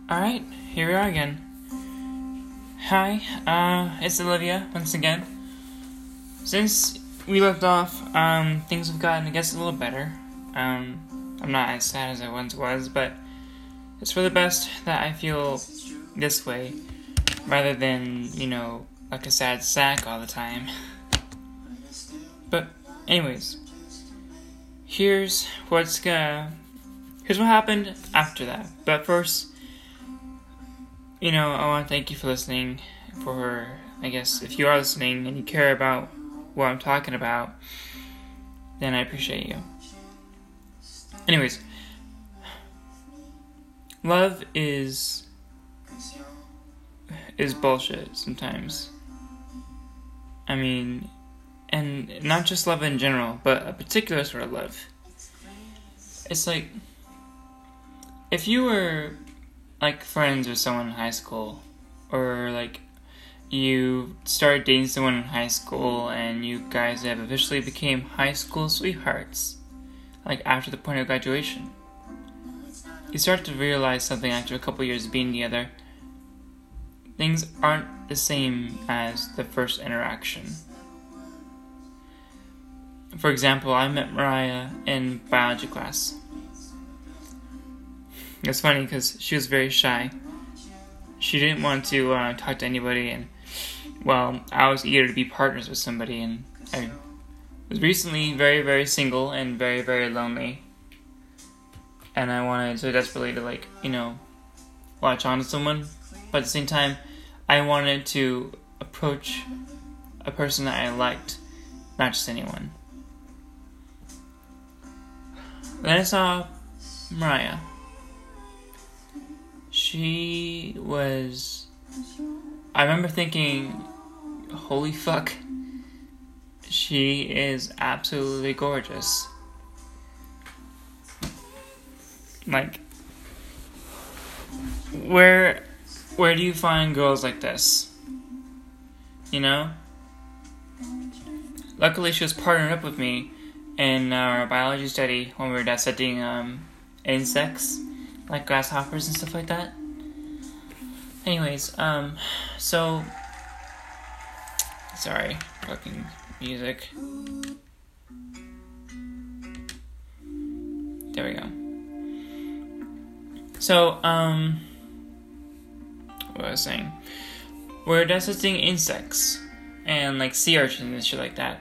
Alright, here we are again. Hi, it's Olivia, once again. Since we left off, things have gotten, I guess, a little better. I'm not as sad as I once was, but it's for the best that I feel this way, rather than, like a sad sack all the time. But, anyways, here's what happened after that. But first, I want to thank you for listening. I guess, if you are listening and you care about what I'm talking about, then I appreciate you. Anyways, love is bullshit sometimes. I mean, and not just love in general, but a particular sort of love. It's like, if you were like friends with someone in high school, or like you started dating someone in high school and you guys have officially became high school sweethearts, like after the point of graduation, you start to realize something after a couple years of being together. Things aren't the same as the first interaction. For example, I met Mariah in biology class. It's funny because she was very shy. She didn't want to talk to anybody, and I was eager to be partners with somebody, and I was recently very, very single and very, very lonely. And I wanted so desperately to latch on to someone, but at the same time, I wanted to approach a person that I liked, not just anyone. Then I saw Mariah. I remember thinking, holy fuck, she is absolutely gorgeous. Like, where do you find girls like this? Luckily, she was partnered up with me in our biology study when we were dissecting insects, like grasshoppers and stuff like that. Anyways, sorry, fucking music. There we go. So, what was I saying? We're dissecting insects and like sea urchins and shit like that.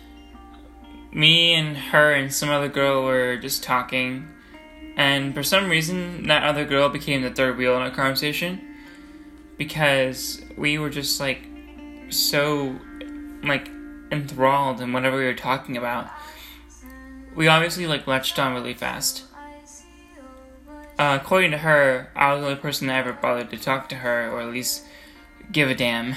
Me and her and some other girl were just talking, and for some reason that other girl became the third wheel in our conversation, because we were just so enthralled in whatever we were talking about. We obviously latched on really fast. According to her, I was the only person that ever bothered to talk to her, or at least give a damn.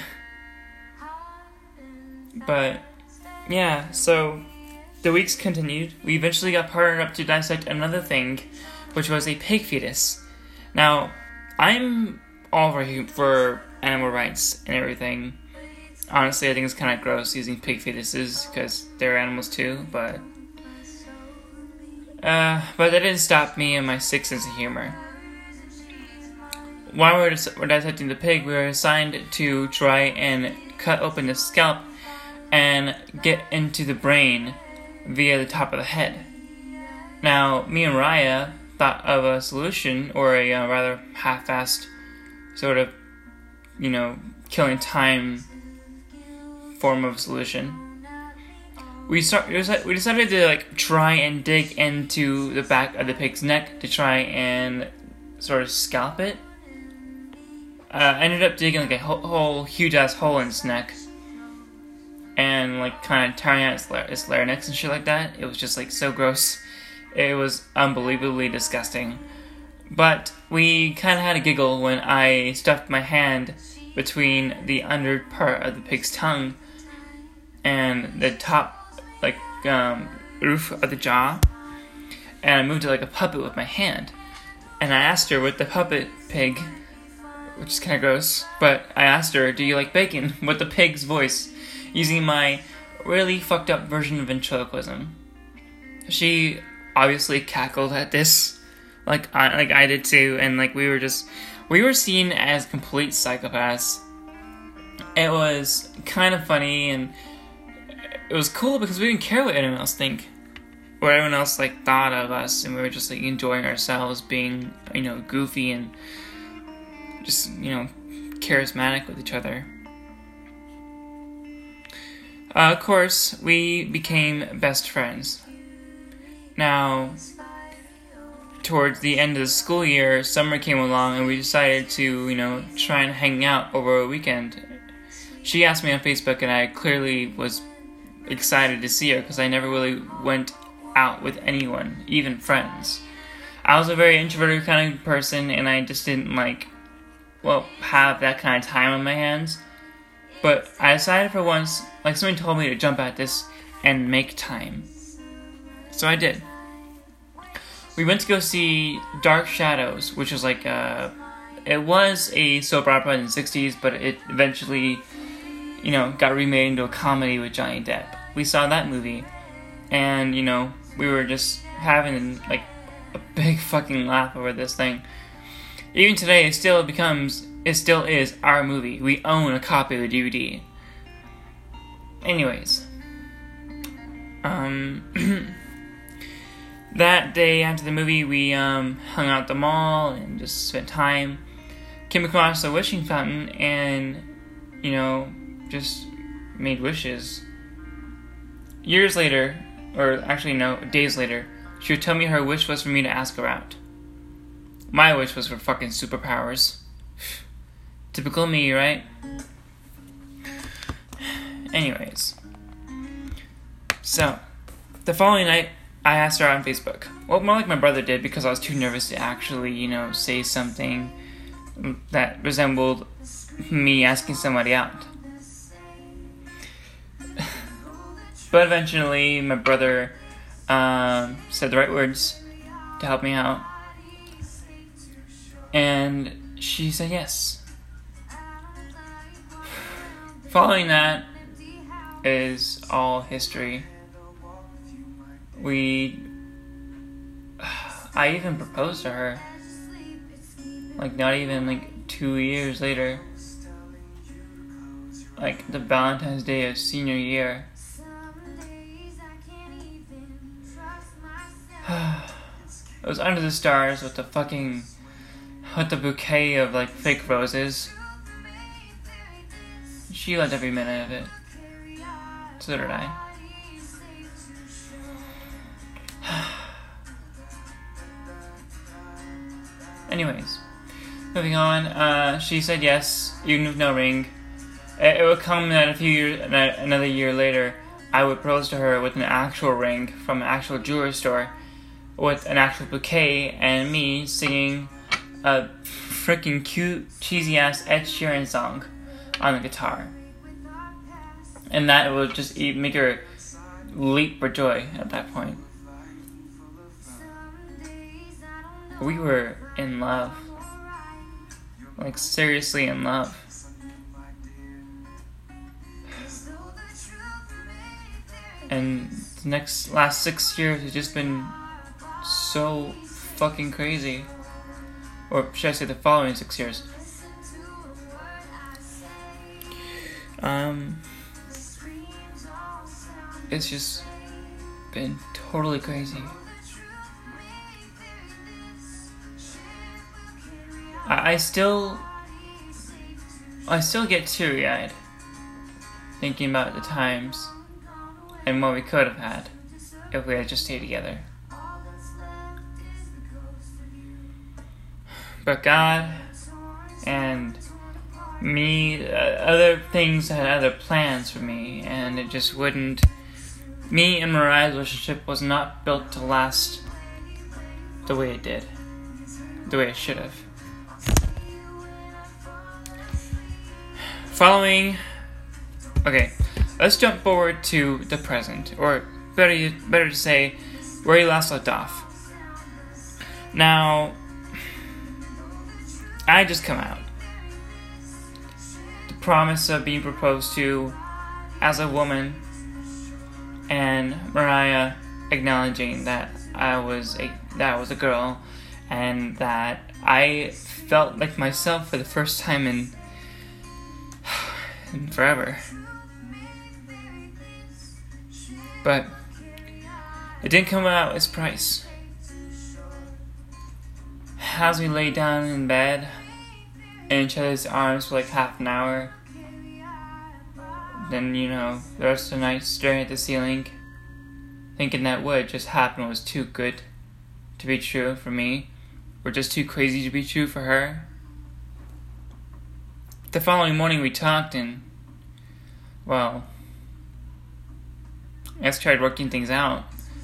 But yeah, so the weeks continued. We eventually got partnered up to dissect another thing, which was a pig fetus. Now, I'm all for animal rights and everything. Honestly, I think it's kind of gross using pig fetuses, because they're animals too, but that didn't stop me and my sick sense of humor. While we were dissecting the pig, we were assigned to try and cut open the scalp and get into the brain via the top of the head. Now, me and Raya thought of a solution, or a rather half-assed sort of, killing time form of solution. We decided to try and dig into the back of the pig's neck to try and sort of scalp it. I ended up digging a whole huge ass hole in its neck, and kind of tearing out its larynx and shit like that. It was just so gross. It was unbelievably disgusting. But we kind of had a giggle when I stuffed my hand between the under part of the pig's tongue and the top roof of the jaw, and I moved it like a puppet with my hand. And I asked her with the puppet pig, which is kind of gross, but I asked her, "Do you like bacon?" with the pig's voice, using my really fucked up version of ventriloquism. She obviously cackled at this like I did too, and like we were seen as complete psychopaths. It was kind of funny, and it was cool because we didn't care what anyone else think, what everyone else like thought of us, and we were just like enjoying ourselves, being goofy and just charismatic with each other. Of course, we became best friends. Now, towards the end of the school year, summer came along, and we decided to, try and hang out over a weekend. She asked me on Facebook, and I clearly was excited to see her, because I never really went out with anyone, even friends. I was a very introverted kind of person, and I just didn't have that kind of time on my hands. But I decided for once, someone told me to jump at this and make time. So I did. We went to go see Dark Shadows, which was it was a soap opera in the 60s, but it eventually, got remade into a comedy with Johnny Depp. We saw that movie, and, we were just having, a big fucking laugh over this thing. Even today, it still is our movie. We own a copy of the DVD. Anyways. That day after the movie, we hung out at the mall and just spent time. Came across a wishing fountain and, just made wishes. Years later, or actually no, days later, she would tell me her wish was for me to ask her out. My wish was for fucking superpowers. Typical me, right? Anyways. So, the following night, I asked her out on Facebook. Well, more like my brother did, because I was too nervous to actually, say something that resembled me asking somebody out. But eventually, my brother said the right words to help me out. And she said yes. Following that is all history. I even proposed to her. Not even 2 years later. The Valentine's Day of senior year. It was under the stars with the bouquet of fake roses. She loved every minute of it. So did I. Anyways, moving on. She said yes, even with no ring. It would come that another year later, I would propose to her with an actual ring from an actual jewelry store, with an actual bouquet, and me singing a freaking cute, cheesy ass Ed Sheeran song on the guitar. And that would just make her leap for joy at that point. We were in love. Seriously in love. And the last 6 years has just been so fucking crazy. Or should I say the following 6 years? It's just been totally crazy. I still get teary-eyed thinking about the times and what we could have had if we had just stayed together. But God and me, other things had other plans for me, and it just wouldn't. Me and Mariah's relationship was not built to last the way it did, the way it should have. Okay, let's jump forward to the present, or better to say, where you last left off. Now, I just come out. The promise of being proposed to as a woman, and Mariah acknowledging that I was a girl, and that I felt like myself for the first time in forever. But it didn't come without its price. As we lay down in bed in each other's arms for like half an hour, then, the rest of the night staring at the ceiling, thinking that what had just happened was too good to be true for me, or just too crazy to be true for her. The following morning we talked and, well, I just tried working things out.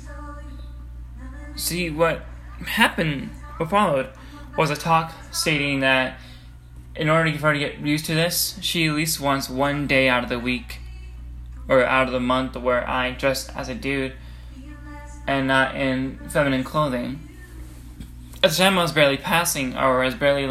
See, what followed was a talk stating that in order for her to get used to this, she at least wants one day out of the week or out of the month where I dress as a dude and not in feminine clothing. At the time I was barely passing, or I was barely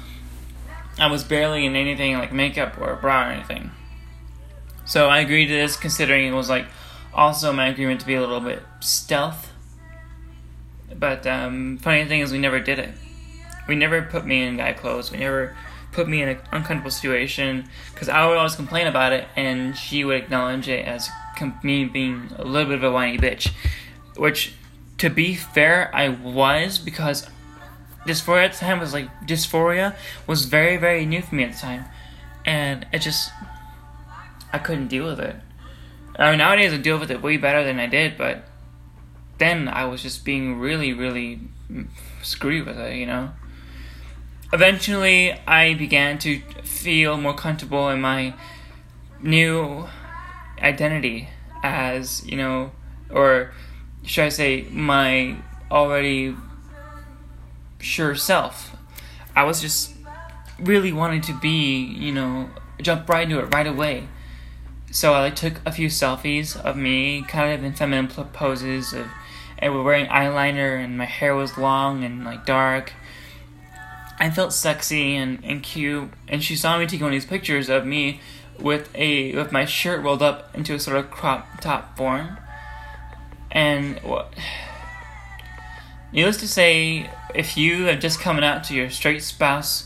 in anything like makeup or a bra or anything. So I agreed to this, considering it was like also my agreement to be a little bit stealth. But funny thing is, we never did it. We never put me in guy clothes. We never put me in an uncomfortable situation, because I would always complain about it, and she would acknowledge it as me being a little bit of a whiny bitch. Which, to be fair, I was, because dysphoria at the time was very, very new for me at the time, and I couldn't deal with it. I mean, nowadays I deal with it way better than I did, but then I was just being really, really screwed with it, Eventually, I began to feel more comfortable in my new identity as, or should I say, my already sure self. I was just really wanting to be, jump right into it right away. So I took a few selfies of me, kind of in feminine poses, and we're wearing eyeliner, and my hair was long and dark. I felt sexy and cute, and she saw me taking one of these pictures of me with my shirt rolled up into a sort of crop top form. And needless to say, if you have just coming out to your straight spouse,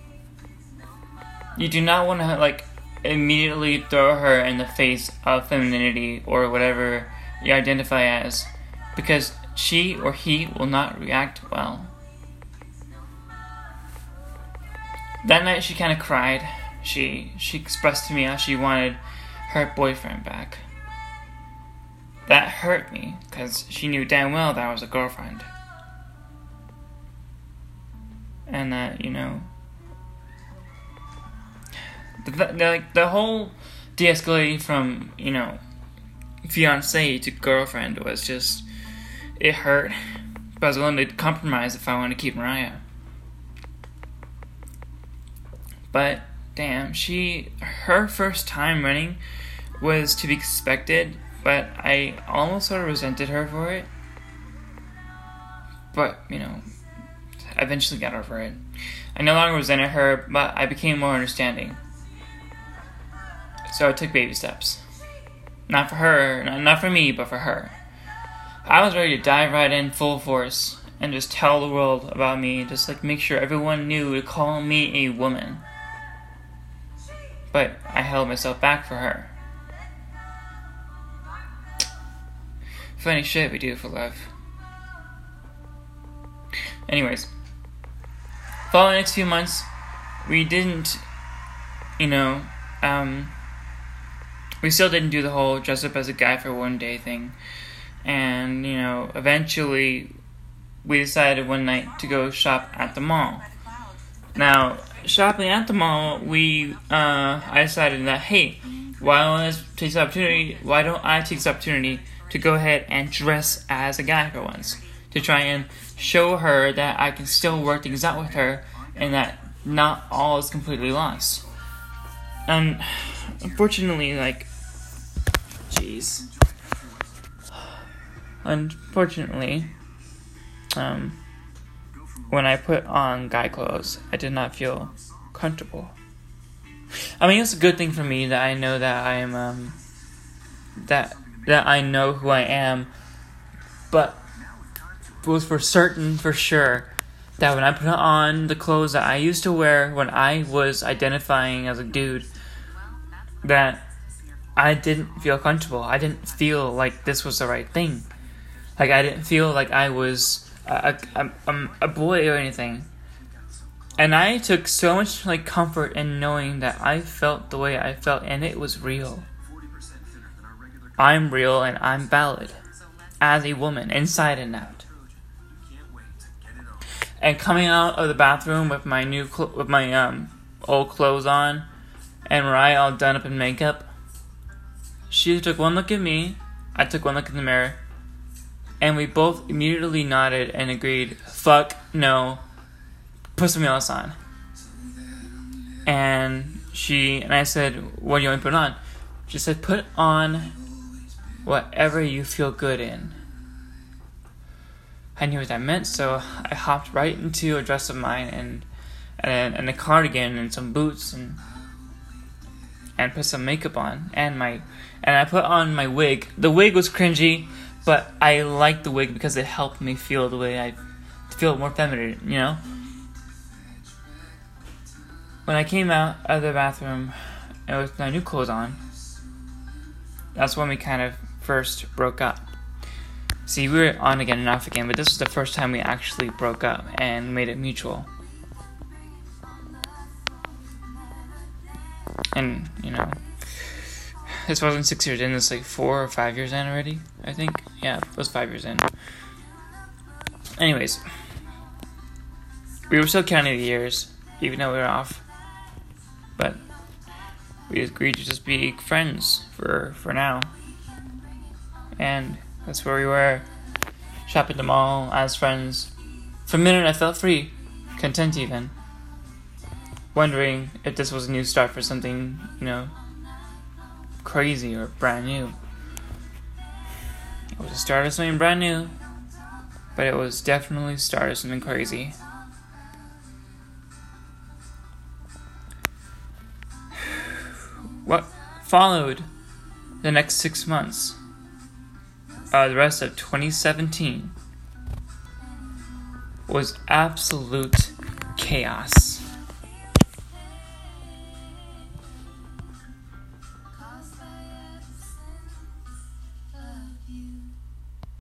you do not want to immediately throw her in the face of femininity or whatever you identify as, because she or he will not react well. That night she kind of cried. She expressed to me how she wanted her boyfriend back. That hurt me, because she knew damn well that I was a girlfriend. And that, the whole de-escalating from, fiancé to girlfriend was just, it hurt. But I was willing to compromise if I wanted to keep Mariah. But, damn, her first time running was to be expected, but I almost sort of resented her for it. But, I eventually got over it. I no longer resented her, but I became more understanding. So I took baby steps. Not for her, not for me, but for her. I was ready to dive right in full force and just tell the world about me, just make sure everyone knew to call me a woman. But I held myself back for her. Funny shit we do for love. Anyways, following the next few months, we didn't, we still didn't do the whole dress up as a guy for one day thing. And, eventually we decided one night to go shop at the mall. Now, shopping at the mall, I decided that, hey, why don't I take this opportunity to go ahead and dress as a guy for once, to try and show her that I can still work things out with her, and that not all is completely lost. And unfortunately, when I put on guy clothes, I did not feel comfortable. I mean, it's a good thing for me that I know that I am, that I know who I am, but it was for sure, that when I put on the clothes that I used to wear when I was identifying as a dude, that I didn't feel comfortable. I didn't feel like this was the right thing. Like, I didn't feel like I was a boy or anything. And I took so much like comfort in knowing that I felt the way I felt, and it was real. I'm real and I'm valid as a woman, inside and out. And coming out of the bathroom with my old clothes on, and Mariah all done up in makeup, she took one look at me, I took one look in the mirror, and we both immediately nodded and agreed, fuck no, put something else on. And I said, what do you want me to put on? She said, put on whatever you feel good in. I knew what that meant, so I hopped right into a dress of mine and a cardigan and some boots and put some makeup on and I put on my wig. The wig was cringy, but I liked the wig because it helped me feel the way I feel more feminine, you know? When I came out of the bathroom and with my new clothes on, that's when we kind of first broke up. See, we were on again and off again, but this was the first time we actually broke up and made it mutual. And, you know, this wasn't 6 years in, this was like 4 or 5 years in already, I think. Yeah, it was 5 years in. Anyways, we were still counting the years, even though we were off. But we agreed to just be friends for now. And that's where we were, shopping at the mall as friends. For a minute I felt free, content even. Wondering if this was a new start for something, you know, crazy or brand new. It was a start of something brand new, but it was definitely the start of something crazy. What followed the next 6 months, the rest of 2017, was absolute chaos.